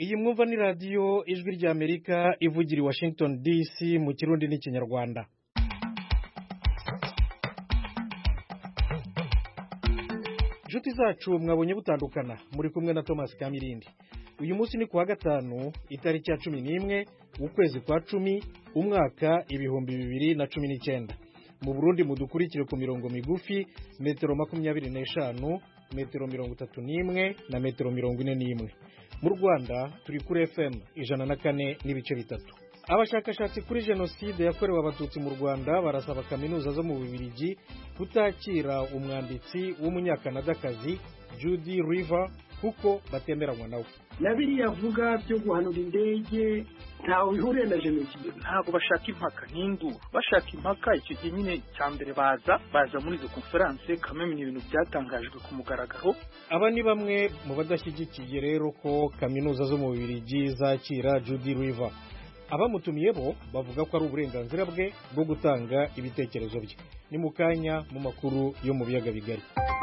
iyi mwumva ni radiyo ijwi ry'Amerika ivugira i Washington DC mu kirundi n'ikinyarwanda. Inshuti zacu mwabonye butandukana muri kumwe na Thomas Kamirindi. Uyu munsi ni kuwa gatanu itariki ya 11 ukwezi kwa 10 umwaka 2019. Mu Burundi mudukurikire ku mirongo migufi metero 25, metero 31 na metero 41. Mu Rwanda turi kuri FM 104 n'ibice bitatu. Abashakashatsi kuri jenoside yakorewe abatutsi mu Rwanda barasaba kaminuza zo mu Bubiligi kutakira umwanditsi w'umunyakanadakazi Judy River kuko batemeranywa nawe. Nabiri yavuga byo guhanura indege ntawe bihuriye na jenoside. Ntabwo bashaka impaka n'induru, bashaka impaka icyo gihe nyine cyambere baza muri izo conference kameme ibintu byatangajwe ku mugaragaro. Aba ni bamwe mu badashyigikiye rero ko kaminuza zo mu Bubiligi zakira Judy River. Abamutumiye bo bavuga ko ari uburenganzira bwe bwo gutanga ibitekerezo bye. Ni mu kanya mu makuru yo mu biyaga bigari.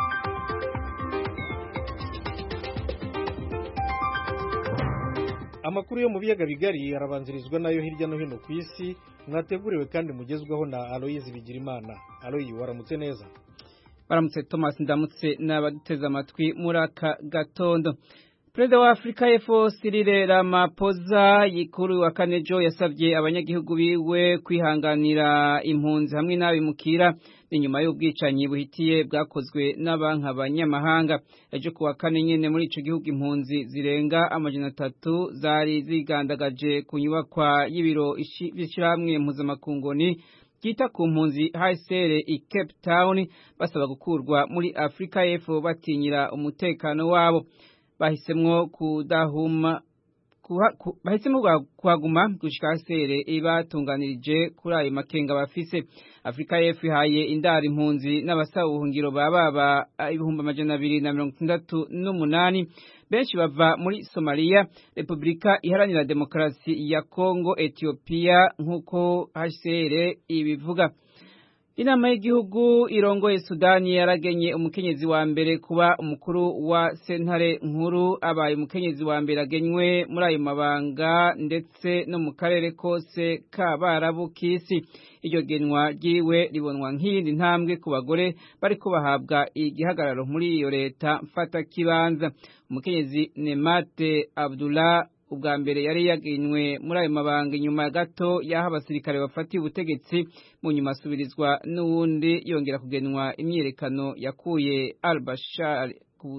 Amakuru yo mu biyaga bigari arabanzirizwa nayo hirya no hino ku isi, mwateguriwe kandi mugezweho na Aloyizi Bigirimana. Aloyi, waramutse neza? Baramutse Thomas, ndamutse n'abaduteze amatwi muri aka gatondo. Perezida wa Afrika y'Epfo Cyril Ramaphosa yikuru wa Kanejo yasabye abanyagihugu biwe kwihanganira impunzi hamwe n'abimukira inyuma y'ubwicanyi buhitiye bwakozwe n'abanyamahanga. Ejo kuwa kane nyene muri ico gihugu impunzi zirenga 300 zari zigandagaje ku nyubakwa y'ibiro bishiramwe mpuzamakungoni kita ku mpunzi HCR i Cape Town basaba gukurwa muri Afrika y'Epfo batinyira umutekano wabo. Bahisemwo kuhaguma gushika HCR ibatunganirije kuri ayo makenga bafise. Afrika y'Epfo ihaye indara impunzi n'abasaba ubuhungiro baba 268 benshi bava muri Somalia, Republika Iharanira Demokarasi ya Kongo, Ethiopia nkuko HCR ibivuga. Inama y'igihugu irongoye Sudani yaragenye umukenyezi wa mbere kuba umukuru wa sentare nkuru, abaye umukenyezi wa mbere agenywe muri ayo mabanga ndetse no mu karere kose k'Abarabu k'isi. Iryo genwa ryiwe ribonwa nk'iyindi ntambwe ku bagore bariko bahabwa igihagararo muri iyo leta mfata kibanza. Umukenyezi Nemate Abdullah ubwa mbere yari yagenywe muri ayo mabanga nyuma gato yaho abasirikare bafatiye ubutegetsi, mu nyuma asubirizwa n'uwundi yongera kugenwa imyerekano yakuye al-Bashir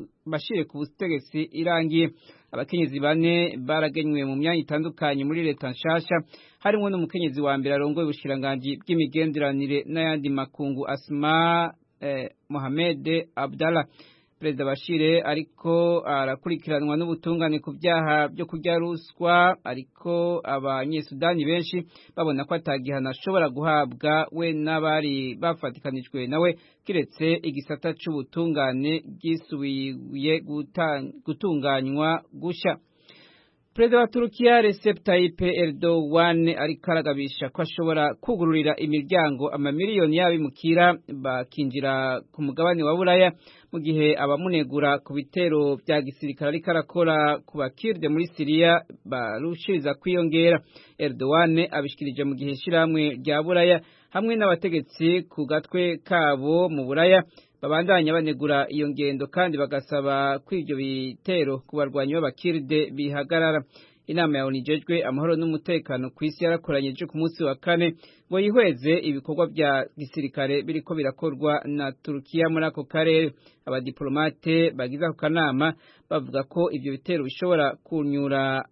ku butegetsi irangiye. Abakenyezi bane baragenywe mu myanya itandukanye muri leta nshasha, harimo n'umukenyezi wa mbere arongoye ubushikiranganji bw'imigenderanire n'ayandi makungu Asma Mohamed Abdallah. Perezida Bashir ariko arakurikiranwa n'ubutungane ku byaha byo kurya ruswa, ariko abanyesudani benshi babona ko atagihana ashobora guhabwa we n'abari bafatikanijwe nawe kiretse igisata c'ubutungane gisubiye gutunganywa gusha. Perezida wa Turukiya Recep Tayyip Erdogan ariko aragabisha ko ashobora kugururira imiryango amamiliyoni y'abimukira bakinjira ku mugabane wa Buraya mu gihe abamunegura ku bitero bya gisirikare ariko arakora ku bakirde muri Syria barushiriza kwiyongera. Erdogan abishikirije mu gihe shiramwe rya Buraya hamwe n'abategetsi ku gatwe kabo mu Buraya babandanya banegura iyo ngendo kandi bagasaba ko ivyo bitero ku barwanyi b'abakirde bihagarara. Inama ya ONU ijejwe amahoro n'umutekano ku isi yarakoranye ku munsi wa kane ngo yihweze ibikorwa bya gisirikare biriko birakorwa na Turukiya muri ako karere. Abadiplomate bagize ako kanama bavuga ko ivyo bitero bishobora kunyura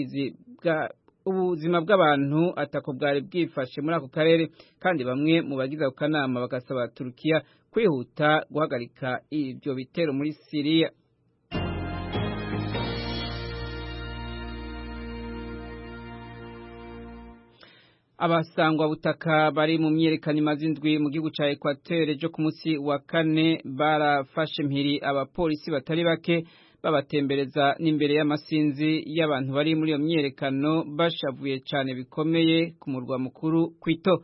ubuzima bw'abantu atako bwari bwifashe muri ako karere, kandi bamwe mu bagize ako kanama bagasaba Turukiya kwihuta guhagarika ibyo bitero muri Syria. Abasangwa butaka bari mu myerekano imaze indwi mu gihugu ca Equateur ejo ku munsi wa kane barafashe mpiri abapolisi batari bake babatembereza n'imbere y'amasinzi y'abantu bari muri iyo myerekano bashavuye cyane bikomeye ku murwa mukuru Quito.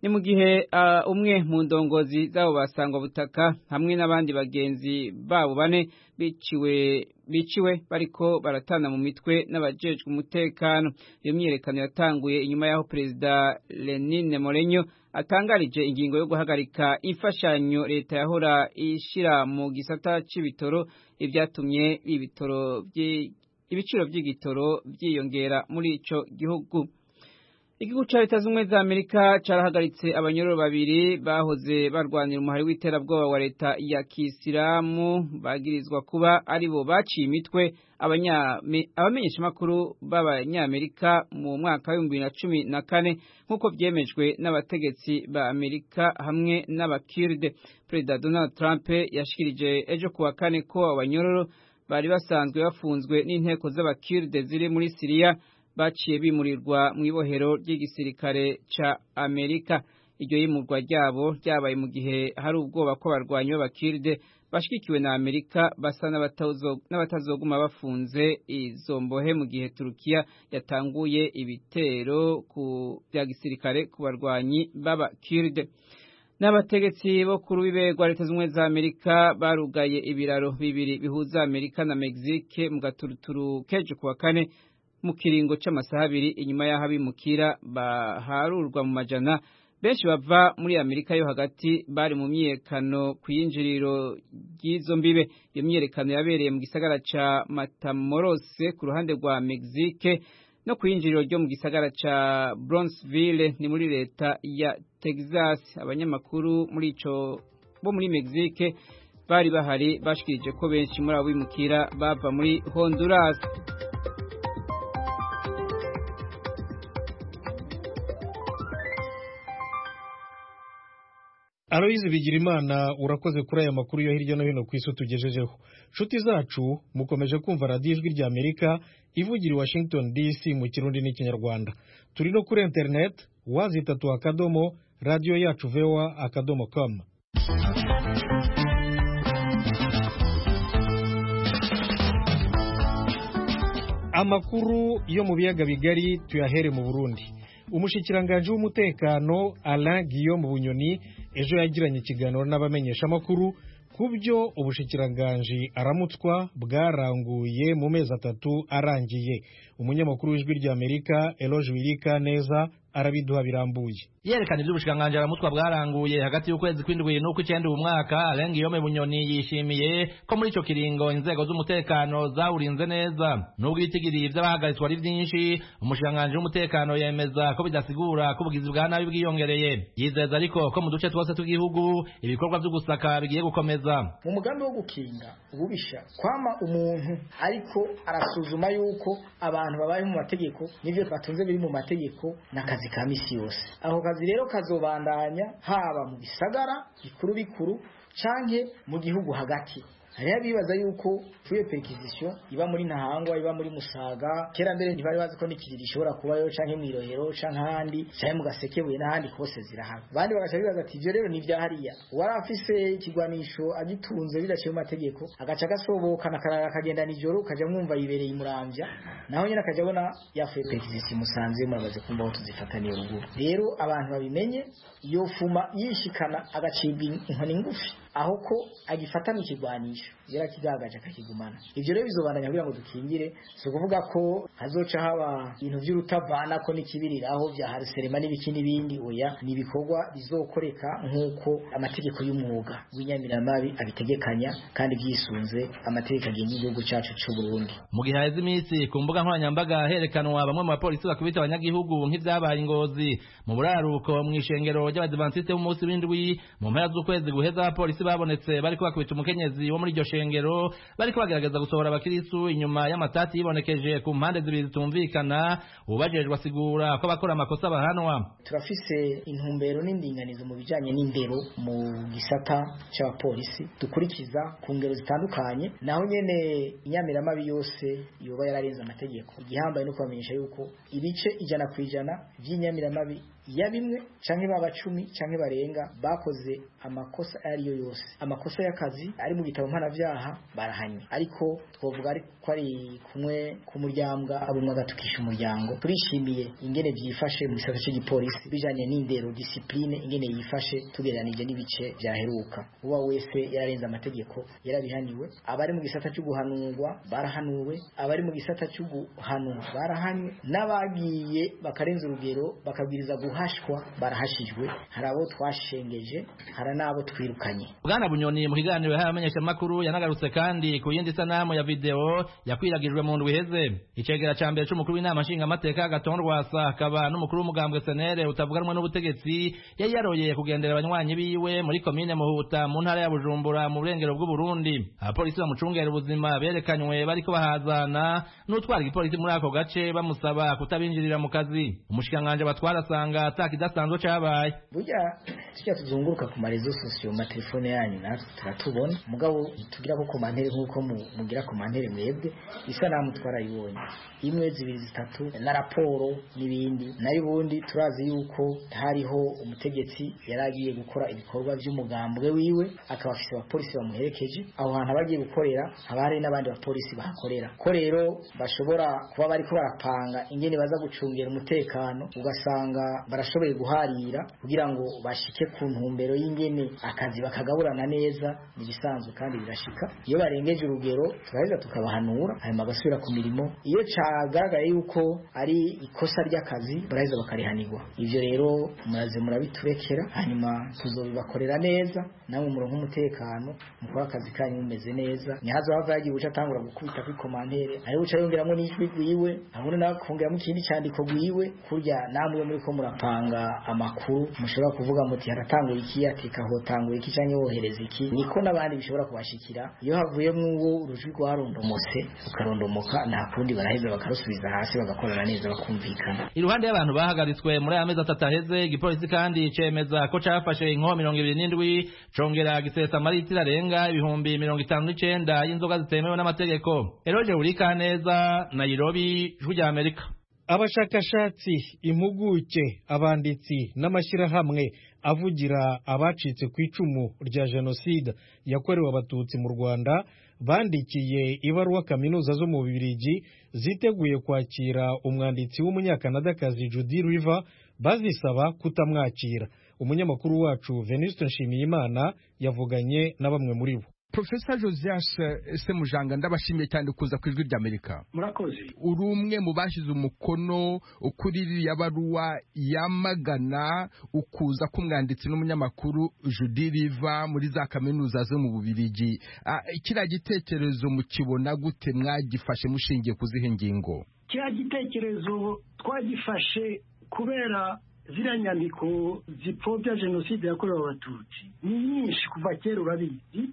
ni mu gihe umwe mu ndongozi zabo basangwa butaka hamwe n'abandi bagenzi babo bane biciwe bariko baratana mu mitwe n'abajejwe umutekano. Iyo myiyerekano yatanguye inyuma y'aho Perezida Lenin Morenyo atangarije ingingo yo guhagarika imfashanyo leta yahora ishira mu gisata c'ibitoro, ivyatumye ibiciro vy'igitoro vyiyongera muri ico gihugu. Igihugu ca Leta Zunze za Amerika carahagaritse abanyororo babiri bahoze barwanira umuhari w'iterabwoba wa leta ya Kisilamu bagirizwa kuba aribo baciye imitwe abamenyeshamakuru b'Abanyamerika mu mwaka wa 2014 nk'uko vyemejwe n'abategetsi ba Amerika hamwe n'abakirde. Perezida Donald Trump yashikirije ejo kuwa kane ko abanyororo bari basanzwe bafunzwe n'inteko z'abakirde ziri muri Syria baciye bimurirwa mu ibohero ry'igisirikare ca Amerika. Iryo yimurwa ryabo ryabaye mu gihe hari ubwoba ko abarwanyi b'abakirde bashigikiwe na Amerika basa n'abatazoguma bafunze izo mbohe mu gihe Turukiya yatanguye ibitero bya gisirikare ku barwanyi b'abakirde. N'abategetsi bo ku rubibe rwa Leta Zunze za Amerika barugaye ibiraro bibiri bihuza Amerika na Mexique mu gaturuturu kejo kuwa kane mu kiringo c'amasaha abiri inyuma y'aho abimukira baharurwa mu majana benshi bava muri Amerika yo hagati bari mu myekano kw'injiriro ry'izo mbibe. Iyo myerekano yabereye mu gisagara ca Matamoros ku ruhande rwa Mexique no kw'injiriro ryo mu gisagara ca Brownsville ni muri leta ya Texas. Abanyamakuru bo muri Mexique bari bahari bashikirije ko benshi muri abo bimukira bava muri Honduras. Aloyizi Bigirimana urakoze kuri aya makuru yo hirya no hino ku isi tugejejeho. Nshuti zacu mukomeje kumva radiyo Ijwi rya Amerika ivugira i Washington DC mu Kirundi n'Ikinyarwanda. Turi no kuri internet /akadomo radio yacu voa.com. Amakuru yo mu biyaga bigari tuyahere mu Burundi. Umushikiranganje w'umutekano Alain Guillaume Bunyoni ejo yagiranye ikiganiro n'abamenyeshamakuru kubyo ubushikiranganje aramutswa bwaranguye mu mezi 3 arangiye. Umunyamakuru w'Ijwi rya Amerika Eloge Wirika neza arabiduha birambuye. Yerekana iby'ubushikanganje aramutwa bwaranguye hagati y'ukwezi kw'indwi n'uko 9 umwaka. Alain Guillaume Bunyoni yishimiye ko muri ico kiringo inzego z'umutekano zawurinze neza. Nubwo itigiriye by'abahagaritswe ari byinshi, umushikanganje w'umutekano yemeza ko bidasigura ko ubugizi bwa nabi bwiyongereye. Yizeza ariko ko mu duce twose tw'igihugu ibikorwa byo gusaka bigiye gukomeza. Mu mugambi wo gukinga ububisha kwama umuntu ariko arasuzuma yuko abantu babaye mu mategeko n'ivyo batunze biri mu mategeko n'akazi ka misi yose. Aho kazi rero kazobandanya haba mu bisagara bikuru canke mu gihugu hagati. Hariya bibaza yuko tuye perquisition iba muri Ntahangwa iba muri Musaga kera mbere ntibari bazi ko nikiriri ishobora kubayo canke mwirohero canke handi canke mu Gasekebuye n'ahandi hose zirahaba. Bandi bagaca bibaza ati ivyo rero ni vya hariya warafise ikigwanisho agitunze bidaciye mu mategeko agaca gasoboka nakarara kagenda nijoro kaja mwumva yibereye imuramvya naho nyine akaja bona yafuye perquisition musanze murabaze kumva aho tuzifataniye ruguru. Rero abantu babimenye iyo fuma yishikana agacibwa inkoni ngufi aho ko agifatana ikigwanisho yera kigagaje akakigumana. Ivyo rero bizobandanya kugira ngo dukingire so kuvuga ko hazoca haba ibintu vy'urutavana ko nikibiriraho vya harserema n'ibikindi bindi oya ni bikorwa bizokoreka nkuko amategeko y'umwuga w'inyamiramabi abitegekanya kandi byisunze amategeko agenga igihugu cyacu cy'u Burundi. Mu gihe haheze iminsi ku mbuga nkoranyambaga herekanwa bamwe mu bapolisi bakubita abanyagihugu nk'ivyabaye Ngozi mu buraruko mu ishengero ry'Abadventiste b'umunsi w'indwi mu mpera z'ukwezi guheza abapolisi babonetse bariko bakubita umukenyezi wo muri iryo shengero bariko bagerageza gusohora abakirisu inyuma y'amatati yibonekeje ku mpande zibiri zitumvikana. Ubajejwe asigura ko bakora amakosa bahanwa. Turafise intumbero n'indinganizo mu bijanye n'indero mu gisata c'abapolisi dukurikiza ku ngero zitandukanye naho nyene inyamiramabi yose yoba yararenze amategeko. Igihambaye no kubamenyesha yuko ibice 100% by'inyamiramabi ya bimwe canke baba 10 canke barenga bakoze amakosa ariyo yose amakosa y'akazi ari mu gitabo mpanavyaha barahanye ariko twovuga ariko ari kumwe ku muryambwa abumwe agatukisha umuryango turishimiye ingene byifashe mu gisata cy'igipolisi bijanye n'indero discipline ingene yifashe tugereranije n'ibice byaheruka uwa wese yararenza amategeko yarabihaniwe abari mu gisata cyo guhanurwa barahanuwe abari mu gisata cyo guhanurwa barahanywe n'abagiye bakarenza urugero bakabwiriza guhashwa barahashijwe hari abo twashengeje hari nabo twirukanye Bwana Bunyoni mu kiganiro y'abamenyesha makuru yanagarutse kandi ku yindi sanamu ya video yakwiragijwe mu ndwi heze icegera ca mbere c'umukuru w'inama nshinga amateka Gatondwasa akaba n'umukuru w'umugambwe SNL utavuganwa n'ubutegetsi yari yaroyeye kugendera abanywanyi biwe muri komine Muhuta mu ntara ya Bujumbura mu burengero bw'u Burundi abapolisi bamucungera ubuzima berekanywe bariko bahazana n'utwara igipolisi muri ako gace bamusaba kutabinjirira mu kazi umushikanganje batwara asanga atakidasanzwe cabaye burya tujya tuzunguruka ku marezo sosiyo mu telefone yanyu natwe turatubona mugabo tugira ko komantere nk'uko mugira komantere mwebwe isanamu twarayibonye imwe zibiri zitatu na raporo n'ibindi nayo ubundi turazi yuko hariho umutegetsi yaragiye gukora ibikorwa by'umugambwe wiwe akaba afise abapolisi bamuherekeje aho hantu abagiye gukorera haba hari n'abandi bapolisi bahakorera ko rero bashobora kuba bariko barapanga ingene baza gucungera umutekano ugasanga barashoboye guharira kugira ngo bashike ku ntumbero y'ingene akazi bakagaburana neza nibisanzwe kandi birashika iyo barengeje urugero turaheza tukabahanura hanyuma bagasubira ku mirimo iyo cagaragaye yuko ari ikosa ry'akazi baraheza bakarihanirwa ivyo rero muraze murabiturekera hanyuma tuzobibakorera neza namwe muronka umutekano mukora akazi kanyu mumeze neza nyazo hava yagiye guca atangura gukubita kuri komantere ari guca yongeramo n'ijwi gwiwe abone nakongeramo ikindi cyandiko gwiwe kurya namwe muri ko murapanga amakuru mushobora kuvuga muti haratanguye iki atika hotanguye iki cyanye wohereza iki niko nabandi bishobora kubashikira iyo havuye mwuwo urujwi rwarondomose ukarondomoka nta kundi baraheza bakarusubiza hasi bagakorana neza bakumvikana iruhande y'abantu bahagaritswe muri aya mezi atatu aheze igipolisi kandi cemeza ko cafashe inko 27 congera gisesa amaritiro arenga 59,000 y'inzoga zitemewe n'amategeko Eroje Urikaneza Nairobi Ijwi rya Amerika abashakashatsi impuguke abanditsi n'amashyirahamwe avugira abacitse ku icumu rya jenoside yakorewe abatutsi mu Rwanda bandikiye ibaruwa kaminuza zo mu Bubiligi ziteguye kwakira umwanditsi w'umunyakanadakazi Judy River bazisaba kutamwakira umunyamakuru wacu Venuste Nshimiyimana yavuganye na bamwe muri bo Professor Josias Semujanga ndabashimiye cyane kuza ku Ijwi rya Amerika. Murakoze. Uri umwe mu bashize umukono kuri iriya baruwa yamagana ukuza k'umwanditsi n'umunyamakuru Judy River muri za kaminuza zo mu Bubiligi. Kiriya gitekerezo mukibona gute mwagifashe mushingiye kuzihe ngingo? Kiriya gitekerezo twagifashe kubera ziriya nyandiko zipfobya jenoside yakorewe abatutsi ni nyinshi kuva kera urabizi.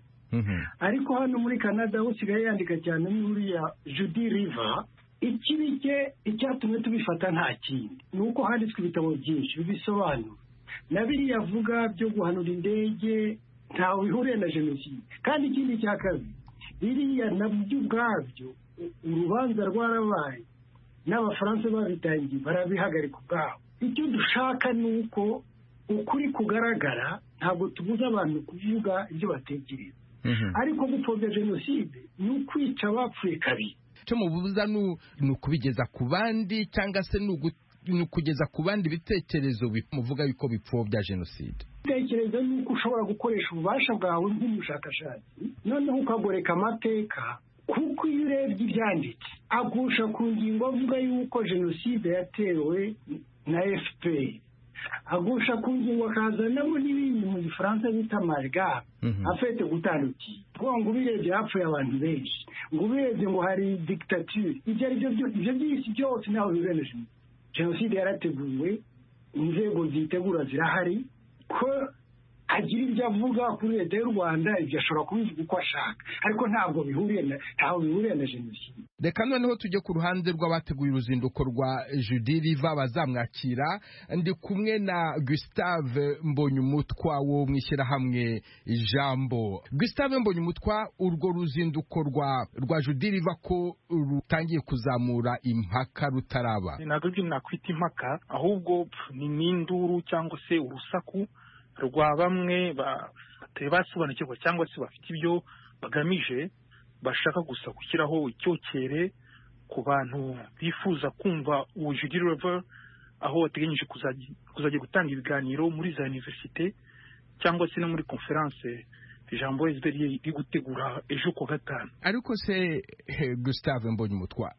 Ariko hano muri Canada usigaye yandika cyane n'uriya Judy River ikibike icyatumye tubifata nta kindi nuko handitswe ibitabo byinshi bibisobanura na biriya avuga byo guhanura indege ntawe bihuriye na jenoside kandi ikindi cya kabiri biriya nabyo ubwabyo urubanza rwarabaye n'abafaransa babitangiye barabihagarika ubwabo icyo dushaka ni uko ukuri kugaragara ntabwo tubuza abantu kuvuga ibyo batekereza ariko gupfobya jenoside ni ukwica abapfuye kabiri cyo mubuza ni ukubigeza ku bandi cyangwa se ni ukugeza ku bandi ibitekerezo muvuga yuko bipfobya jenoside ibitekerezo ni uko ushobora gukoresha ububasha bwawe nk'umushakashatsi noneho ukagoreka amateka kuko iyo urebye ibyanditse agusha ku ngingo avuga yuko jenoside yatewe na FPR agusha ku ngingo akazanamo n'ibindi mu gifaransa bita amalgame afite gutandukira kuko ngo ubirebye hapfuye abantu benshi ngo ubirebye ngo hari dictature ibyo byose byose ntaho bibeneje jenoside yarateguwe inzego zitegura zirahari ko agira ibyo avuga kuri leta y'u Rwanda, ibyo ashobora kubivuga uko ashaka, ariko ntaho bihuriye na jenoside. Reka noneho tujye ku ruhande rw'abateguye uruzinduko rwa Judy Riva bazamwakira. Ndi kumwe na Gustave Mbonyumutwa wo mwishyirahamwe Ijambo. Gustave Mbonyumutwa, urwo ruzinduko rwa Judy Riva ko rutangiye kuzamura impaka rutaraba? Ntabwo ibyo nakwita impaka, ahubwo ni n'induru cyangwa se urusaku rwa bamwe batari basobanukirwa cyangwa se bafite ibyo bagamije, bashaka gusa gushyiraho icyokere ku bantu bifuza kumva uwo Judy Riva, aho bateganyije kuzajya gutanga ibiganiro muri za universite cyangwa se no muri conference Ijambo SBR iri gutegura ejo ku gatanu. Ariko se Gustave Mbonyumutwa,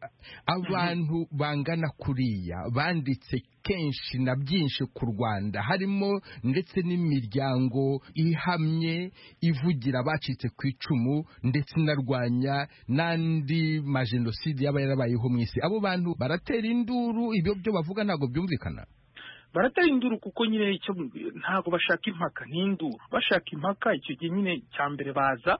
abantu bangana kuriya banditse kenshi na byinshi ku Rwanda, harimo ndetse n'imiryango ihamye ivugira abacitse ku icumu ndetse narwanya n'andi majenoside yaba yarabayeho mu isi. Abo bantu baratera induru, ibyo byo bavuga ntabwo byumvikana. Baratera induru kuko nyine icyo ntabwo bashaka impaka, n'induru bashaka impaka. Icyo gihe nyine cya mbere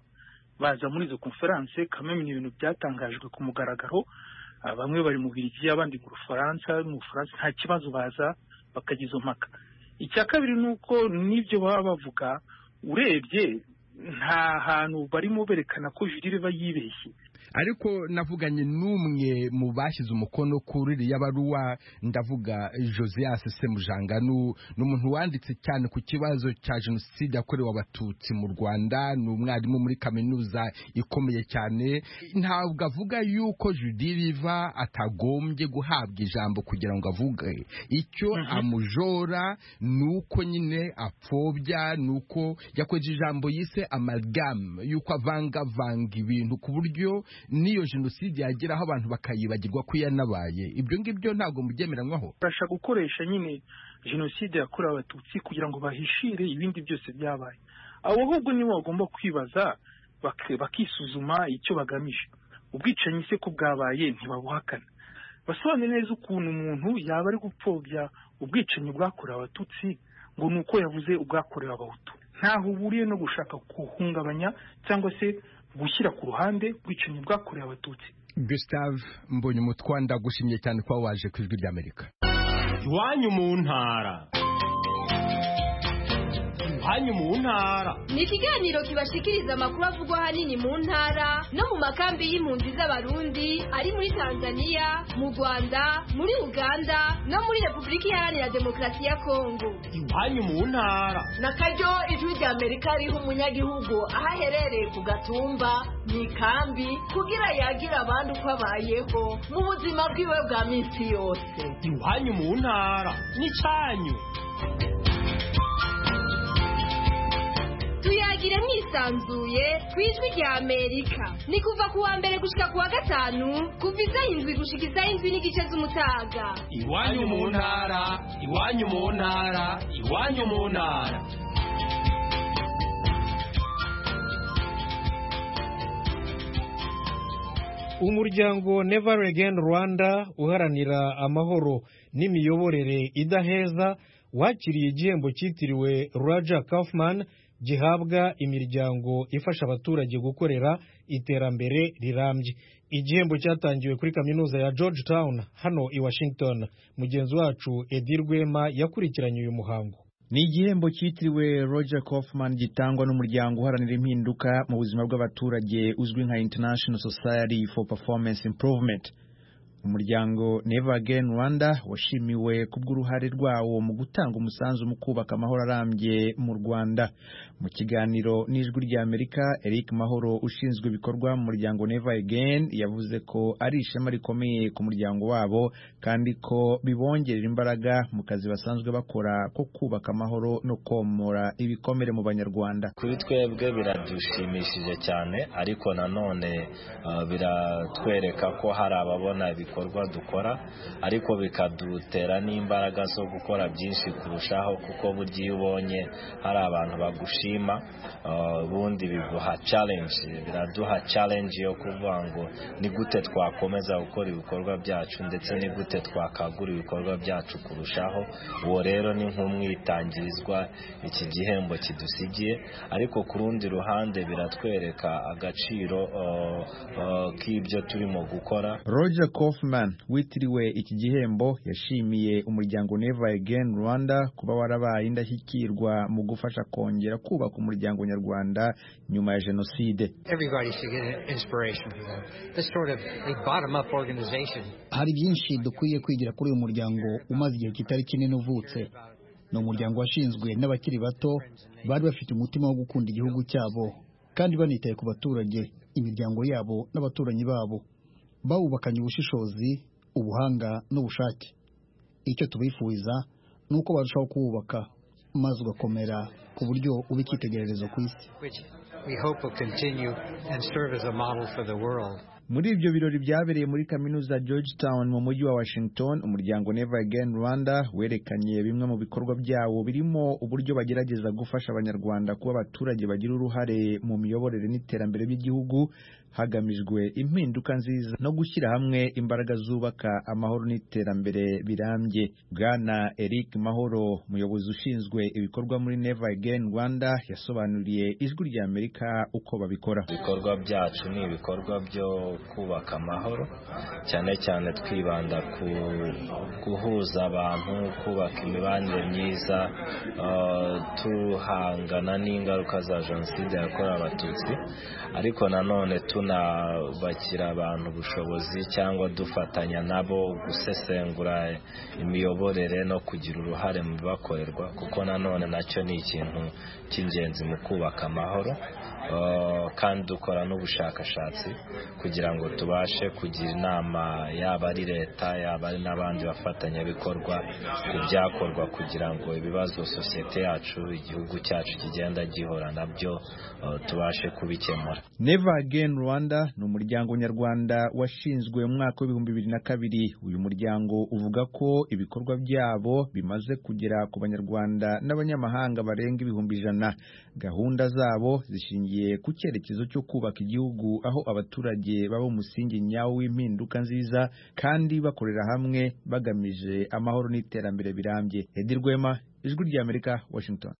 baza muri izo conference, kameme ni ibintu byatangajwe ku mugaragaro. Bamwe bari mu Bubiligi, abandi mu Bufaransa. Mu Bufaransa nta kibazo, baza bakagiza izo mpaka. Icya kabiri ni uko n'ibyo baba bavuga, urebye nta hantu barimo berekana ko Judy Riva yibeshye. Ariko navuganye n'umwe mu bashyize umukono kuri iriya baruwa, ndavuga Josias Semujanganu, n'umuntu wanditse cyane ku kibazo cya jenoside yakorewe abatutsi mu Rwanda, ni umwarimu muri kaminuza ikomeye cyane. Ntabwo avuga yuko Judy Riva atagombye guhabwa ijambo kugira ngo avuge. Icyo amujora nuko nyine apfobya, nuko yakoze ijambo yise amalgame, yuko avangavanga ibintu ku buryo niyo jenoside yageraho abantu bakayibagirwa ko yanabaye. Ibyo ngibyo ntabwo mubyemeranywaho. Barashaka gukoresha nyine jenoside yakorewe abatutsi kugira ngo bahishire ibindi byose byabaye. Abo ahubwo nibo bagomba kwibaza bakisuzuma icyo bagamije. Ubwicanyi se ko bwabaye ntibabuhakana. Basobanure neza ukuntu umuntu yaba ari gupfobya ubwicanyi bwakorewe abatutsi ngo nuko yavuze ubwakorewe abahutu. Ntaho buriye no gushaka kuhungabanya cyangwa se gushyira ku ruhande ubwicanyi bwakorewe abatutsi. Gustave Mbonyumutwa, ndagushimye cyane kuba waje ku Ijwi ry'Amerika. Iwanyu mu ntara. Iwanyu mu ntara ni ikiganiro kibashikiriza amakuru avugwa ahanini mu ntara no mu makambi y'impunzi z'Abarundi ari muri Tanzania, mu Rwanda, muri Uganda no muri Repubulika Iharanira Demokarasi ya Kongo. Iwanyu mu ntara. Nakaryo Ijwi ry'Amerika riha umunyagihugu aho aherereye ku gatumba, mu ikambi, kugira yagira abandi uko abayeho mu buzima bwiwe bwa minsi yose. Iwanyu mu ntara n'icyanyu. Tuyagire mwisanzuye ku Ijwi ry'Amerika. Ni kuva ku wa mbere gushika ku wa gatanu, kuva isaha 7 gushika isaha 7:30 z'umutaga. Iwanyu mu ntara, iwanyu mu ntara, iwanyu mu ntara. Umuryango Never Again Rwanda uharanira amahoro n'imiyoborere idaheza wakiriye igihembo cyitiriwe Roger Kaufman gihabwa imiryango ifasha abaturage gukorera iterambere rirambye. Igihembo cyatangiwe kuri kaminuza ya Georgetown hano i Washington. Mugenzi wacu Edir Rwema yakurikiranye uyu muhango. Ni igihembo cyitiriwe Roger Kaufman gitangwa n'umuryango uharanira impinduka mu buzima bw'abaturage uzwi nka International Society for Performance Improvement. Umuryango Never Again Rwanda washimiwe kubw'uruhare rwawo mu gutanga umusanzu mu kubaka amahoro arambye mu Rwanda. Mu kiganiro n'Ijwi ry'Amerika, Eric Mahoro ushinzwe ibikorwa mu muryango Never Again yavuze ko ari ishema rikomeye ku muryango wabo kandi ko bibongerera imbaraga mu kazi basanzwe bakora ko kubaka amahoro no komora ibikomere mu Banyarwanda. Kuri twebwe biradushimishije cyane, ariko nanone biratwereka ko hari ababona bikorwa dukora ariko bikadutera n'imbaraga zo gukora byinshi kurushaho kuko burya iyo ubonye hari abantu bagushima ubundi biguha challenge, biraduha challenge yo kuvuga ngo ni gute twakomeza gukora ibikorwa byacu ndetse ni gute twakagura ibikorwa byacu kurushaho. Uwo rero ni nk'umwitangirizwa iki gihembo kidusigiye, ariko ku rundi ruhande biratwereka agaciro k'ibyo turimo gukora. Roger Kaufman witiriwe iki gihembo yashimiye umuryango Never Again Rwanda kuba warabaye indashyikirwa mu gufasha kongera kubaka umuryango nyarwanda nyuma ya jenoside. Hari byinshi dukwiye kwigira kuri uyu muryango umaze igihe kitari kinini uvutse. Ni umuryango washinzwe n'abakiri bato bari bafite umutima wo gukunda igihugu cyabo kandi banitaye ku baturage, imiryango yabo n'abaturanyi babo. Bawubakanye ubushishozi, ubuhanga n'ubushake. Icyo tubifuriza ni uko barushaho kuwubaka maze ugakomera ku buryo uba icyitegererezo ku isi. Muri ibyo birori byabereye muri kaminuza Georgetown mu mujyi wa Washington, umuryango Never Again Rwanda werekanye bimwe mu bikorwa byawo birimo uburyo bagerageza gufasha abanyarwanda kuba abaturage bagira uruhare mu miyoborere n'iterambere by'igihugu hagamijwe impinduka nziza no gushyira hamwe imbaraga zubaka amahoro n'iterambere birambye. Bwana Eric Mahoro, umuyobozi ushinzwe ibikorwa muri Never Again Rwanda, yasobanuriye Ijwi rya Amerika uko babikora. Ibikorwa byacu ni ibikorwa byo kubaka amahoro, cyane cyane twibanda ku guhuza abantu, kubaka imibanire myiza, tuhangana n'ingaruka za jenoside yakorewe Abatutsi, ariko nanone tunabakira abantu ubushobozi cyangwa dufatanya nabo gusesengura imiyoborere no kugira uruhare mu bibakorerwa, kuko nanone nacyo ni ikintu cy'ingenzi mu kubaka amahoro. Kandi dukora n'ubushakashatsi kugira ngo tubashe kugira inama yaba ari leta yaba ari n'abandi bafatanyabikorwa ku byakorwa kugira ngo ibibazo sosiyete yacu, igihugu cyacu kigenda gihora nabyo tubashe kubikemura. Never Again Rwanda ni umuryango nyarwanda washinzwe mu mwaka wa 2002. Uyu muryango uvuga ko ibikorwa byabo bimaze kugera ku banyarwanda n'abanyamahanga barenga 100,000. Gahunda zabo zishingiye ku cyerekezo cyo kubaka igihugu aho abaturage baba umusingi nyawo w'impinduka nziza kandi bakorera hamwe bagamije amahoro n'iterambere birambye. Edi Rwema, Ijwi rya Amerika, Washington.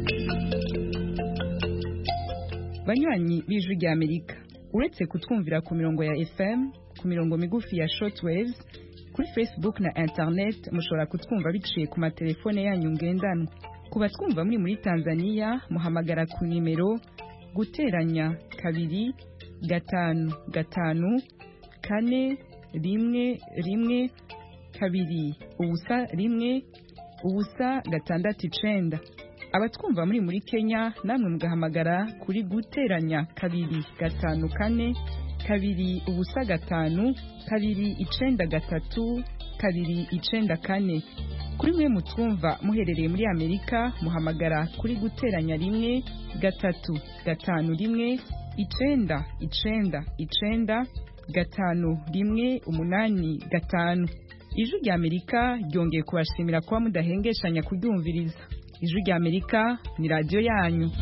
Banywanyi b'Ijwi rya Amerika, uretse kutwumvira ku mirongo ya FM, ku mirongo migufi ya shortwaves, kuri Facebook na internet mushobora kutwumva biciye ku matelefone yanyu ngendanwa. Kuba twumva muri Tanzania muhamagara ku nimero guteranya 2 5 5 4 1 1 2 ubusa 1 ubusa 6 abatwumva muri Kenya namwe mugahamagara kuri guteranya 2 5 4 2 ubusa 5 2 9 3 2 9 kuri mwe mutwumva muherereye muri Amerika muhamagara kuri guteranya 1 3 5 1 9 9 9 5 1 8 5. Ijwi rya Amerika ryongeye kubashimira kuba mudahengeshanya kuryumviriza. Ijwi rya Amerika ni radio yanyu.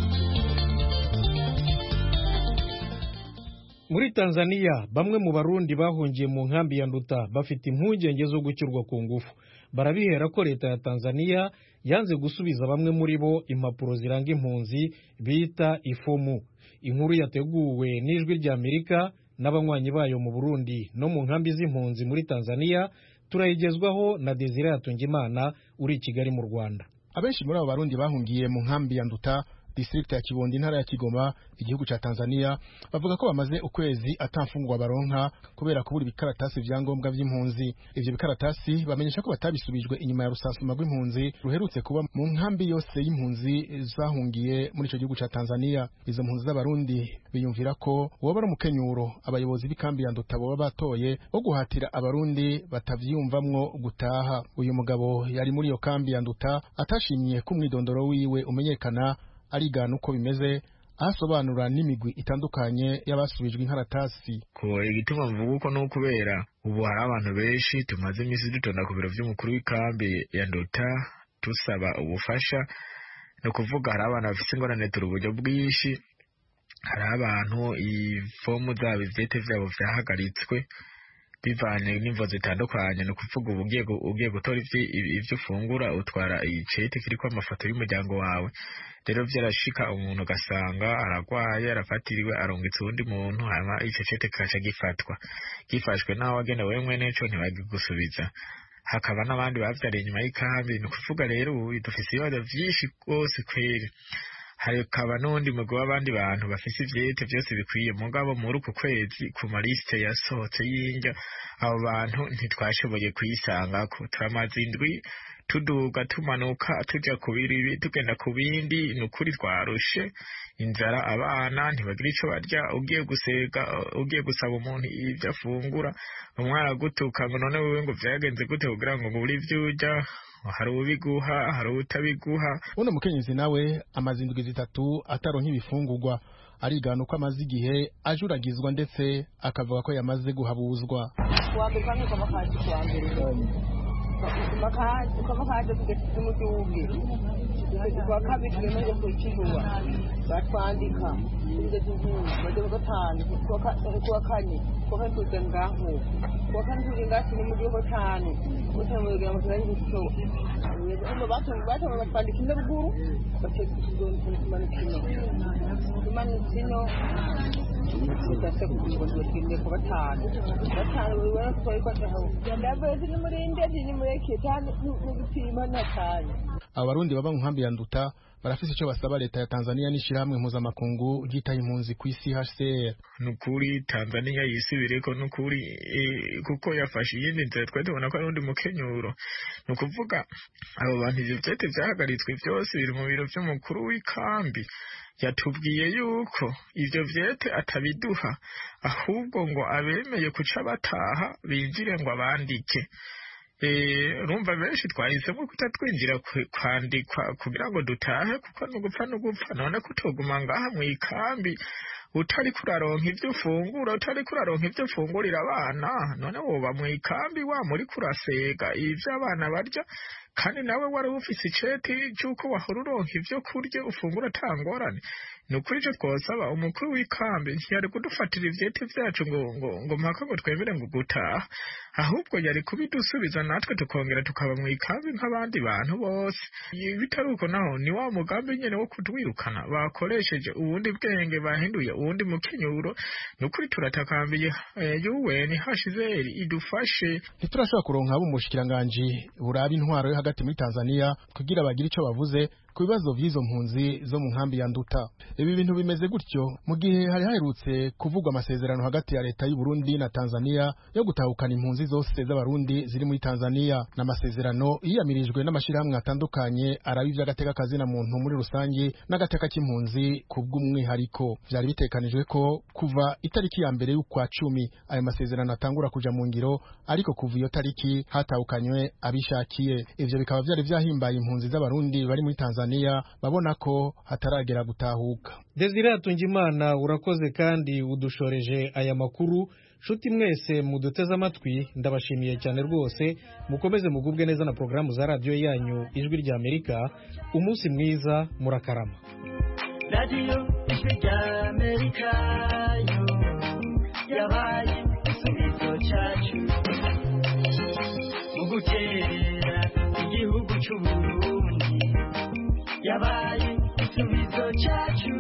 Muri Tanzania bamwe mu Barundi bahungiye mu nkambi ya Nduta bafite impungenge zo gucyurwa ku ngufu. Barabihera ko leta ya Tanzania yanze gusubiza bamwe muri bo impapuro ziranga impunzi bita ifomu. Inkuru yateguwe n'Ijwi rya Amerika n'abanywanyi bayo mu Burundi no mu nkambi z'impunzi muri Tanzania, turayigezwaho na Desire Atungimana uri i Kigali mu Rwanda. Abenshi muri abo Barundi bahungiye mu nkambi ya Nduta, district ya Kibondo, intara ya Kigoma, igihugu ca Tanzania, bavuga ko bamaze ukwezi atamfungwa baronka kubera kubura ibikaratasi vyangombwa vy'impunzi. Ivyo bikaratasi bamenyesha ko batabisubijwe inyuma ya rusansuma rw'impunzi ruherutse kuba mu nkambi yose y'impunzi zahungiye muri ico gihugu ca Tanzania. Izo mpunzi z'Abarundi biyumvira ko woba ari umukenyuro abayobozi b'ikambi ya Nduta boba batoye wo guhatira Abarundi batavyumvamwo gutaha. Uyu mugabo yari muri iyo kambi ya Nduta atashimye ko umwidondoro wiwe umenyekana, arigana uko bimeze, asobanura n'imigwi itandukanye y'abasubijwe inkaratasi. Ko igituma mvuga uko no kubera ubu hari abantu benshi tumaze iminsi dutonda ku biro by'umukuru w'ikambi ya Nduta tusaba ubufasha, no kuvuga hari abantu bafite ingorane turi uburyo bwinshi, hari abantu ifomu zabo ivyete vyabo vyahagaritswe bivanye n'imvo zitandukanye, no kuvuga ubu ugiye gutora ivyo ufungura utwara icete kiriko amafoto y'umuryango wawe, rero vyarashika umuntu ugasanga aragwaye arafatiriwe arungitse uwundi muntu, hama ico cete kaca gifashwe naho wagenda wewe mwene ico ntibagigusubiza. Hakaba n'abandi bavyariye inyuma y'ikambi, no kuvuga rero ubu dufise ibibazo vyinshi rwose kweri. Hakaba n'undi mugwi w'abandi bantu bafise ivyete vyose bikwiye, mugabo muri uku kwezi ku maliste yasohotse y'indya abo bantu ntitwashoboye kuyisangako. Turamaze indwi tuduga tumanuka tuja ku biribi tugenda ku bindi, nukuri twarushe, inzara, abana ntibagira ico barya, ugiye gusaba umuntu ivyo afungura umwana gutuka ngo none wewe ngo vyagenze gute kugira ngo buri ivyo urya, hari ubiguha hari utabiguha. Uno mukenyezi nawe amaze indwi zitatu ataronka ibifungurwa, arigana uko amaze igihe ajuragizwa ndetse akavuga ko yamaze guhabuzwa. Makaje kugeza mu gihugu kwa kabiri tumeje kukihuwa batwandika kugeza ubu baje gatanu kwa kane kwa tuze ngaho kwa kane turi ngati mu gihugu cyane utamubwira ngo turi cyo ngo batwandika indabuguru bategekije kumanukino ndase kugira twinde ku batanu bibona ko ariko cyaho ndabaze ni murinde ni mureke cyane n'ugutima natanye. Abarundi baba mu nkambi ya Nduta barafise icyo basaba leta ya Tanzania n'ishirahamwe mpuzamakungu ryitaye impunzi ku isi HCR. Nukuri Tanzania yisubireko nukuri kuko yafashe iyindi nzira, twe tubona ko ari undi mukenyuro. Nukuvuga abo bantu ivyo vyete vyahagaritswe vyose biri mu biro vy'umukuru w'ikambi, yatubwiye yuko ivyo vyete atabiduha, ahubwo ngo abemeye kuca bataha binjire ngo abandike. Rumva benshi twahisemo kutatwinjira kwandikwa kugira ngo dutahe, kuko n'ugupfa none kutoguma ngaha mu ikambi utari kuraronka ivyo ufungura, utari kuraronka ivyo ufungurira abana, none woba mu ikambi wa muri kurasega ivyo abana barya, kandi nawe wari ufise iceti cy'uko wahora uronka ivyo kurya ufungura atangorane. Nukuri ico twosaba umukuru w'ikambi ntiyari kudufatira ivyete vyacu ngo mpaka ngo twemere ngo gutaha, ahubwo yari kubidusubiza natwe tukongera tukaba mu ikambi nk'abandi bantu bose. Bitari uko naho ni wa mugambi nyene wo kutwirukana bakoresheje uwundi bwenge, bahinduye uwundi mukenyuro. Nukuri turatakambiye UN HCR idufashe. Ntiturashobora kuronka abo mushikiranganje buraba intwaro yo hagati muri Tanzania kugira bagire ico bavuze ku bibazo vy'izo mpunzi zo mu nkambi ya Nduta. Ibi bintu bimeze gutyo mu gihe hari haherutse kuvugwa amasezerano hagati ya leta y'u Burundi na Tanzania yo gutahukana impunzi zose z'abarundi ziri muri Tanzania, n'amasezerano yiyamirijwe n'amashirahamwe atandukanye arabi vy'agateka kazina muntu muri rusange n'agateka k'impunzi kubw'umwihariko. Vyari bitekanijwe ko kuva itariki ya mbere y'ukwa 10 ayo masezerano atangura kuja mu ngiro, ariko kuva iyo tariki hatahukanywe abishakiye. Ivyo bikaba vyari vyahimbaye impunzi z'abarundi bari muri Tanzania babona ko hataragera gutahuka. Desire Atungimana urakoze kandi udushoreje aya makuru. Shuti mwese muduteze amatwi ndabashimiye cyane rwose, mukomeze mugubwe neza na programu za radio yanyu Ijwi rya Amerika. Umunsi mwiza, murakarama. Radio Ijwi rya Amerika yabaye igisubizo cyacu mu guterera igihugu cy'u Burundi, yabaye igisubizo cyacu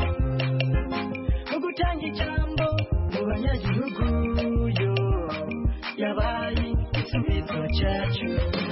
mu gutanga ijambo mu banyagihugu yo, yabaye igisubizo cyacu.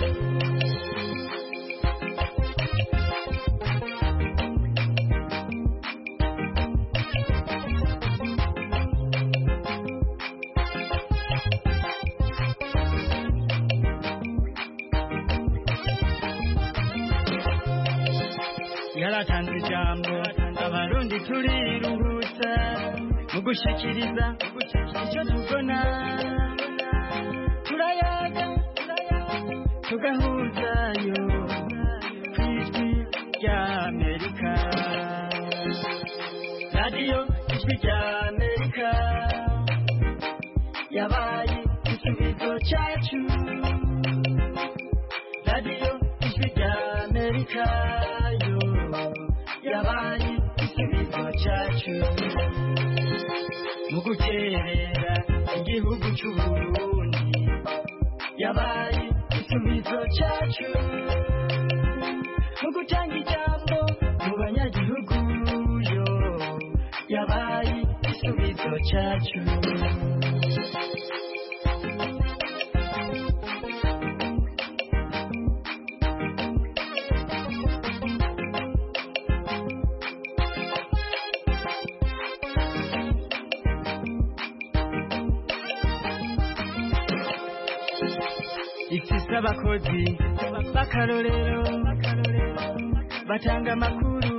Yaratanze ijambo abarundi turiruhutsa mu gushikiriza icyo tubona, turayaga tugahuzayo ku Ijwi rya Amerika. Radio Ijwi rya Amerika yabaye igisubizo cyacu radiyo ijwi rya amerika yo yabaye igisubizo cyacu mu guterera igihugu cy'uburundi yabaye igisubizo cyacu mu gutanga ijambo mu banyagihugu yo yabaye igisubizo cyacu ifise abakozi b'akarorero batanga amakuru